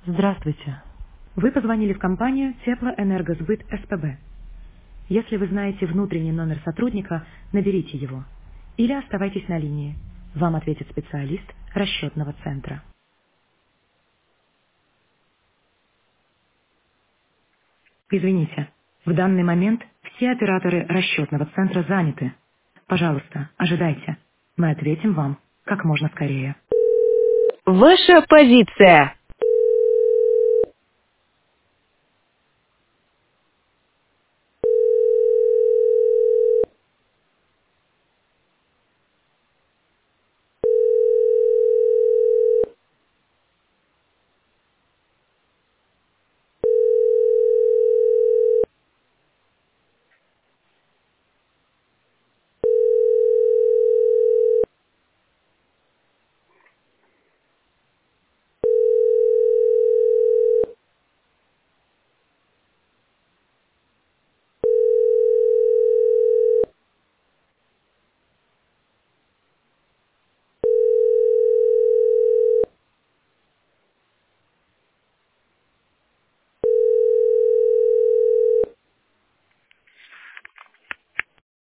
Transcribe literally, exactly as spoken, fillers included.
Здравствуйте. Вы позвонили в компанию Теплоэнергосбыт СПБ. Если вы знаете внутренний номер сотрудника, наберите его. Или оставайтесь на линии. Вам ответит специалист расчетного центра. Извините, в данный момент все операторы расчетного центра заняты. Пожалуйста, ожидайте. Мы ответим вам как можно скорее. Ваша позиция.